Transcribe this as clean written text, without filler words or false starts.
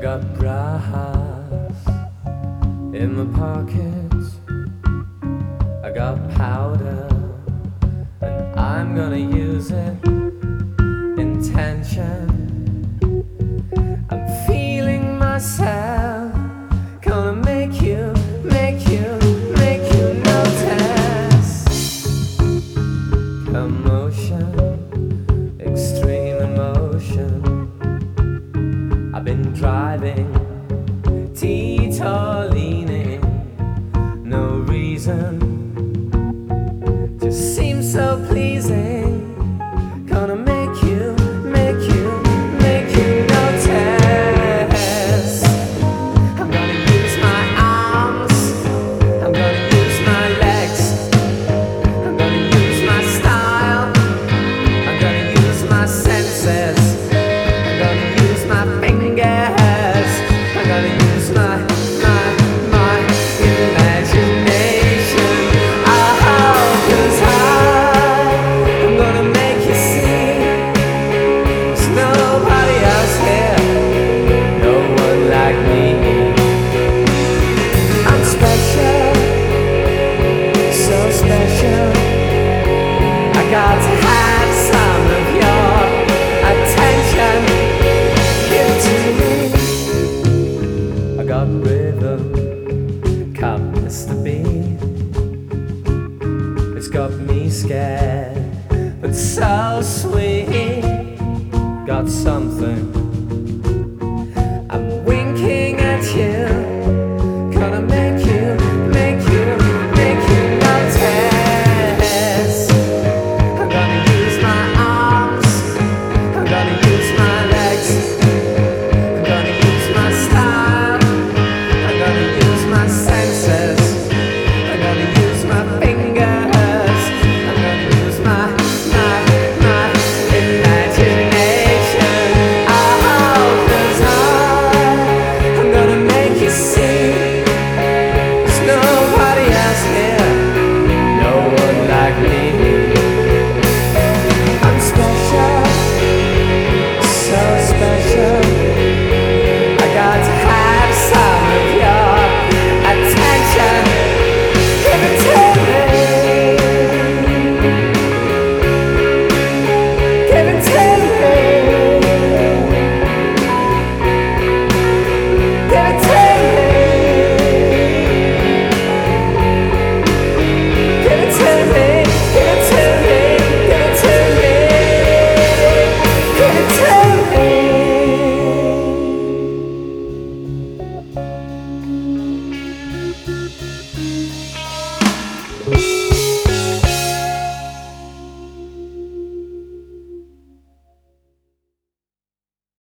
got brass in my pockets, I got powder, and I'm gonna use it. Intention, I'm feeling myself, gonna make you notice. Commotion, extreme emotion, I've been driving, teeter leaning, no reason, just seems so pleasing. Gonna make you notice. I'm gonna use my arms, I'm gonna use my legs, I'm gonna use my style, I'm gonna use my senses, I'm gonna use my fingers, I'm gonna use my imagination. Oh, 'cause I'm gonna make you see there's nobody else here, no one like me. I'm special, so special, I got to have some of your attention. Give it to me. I got rhythm, come Mr. B. It's got me scared, but so sweet. Got something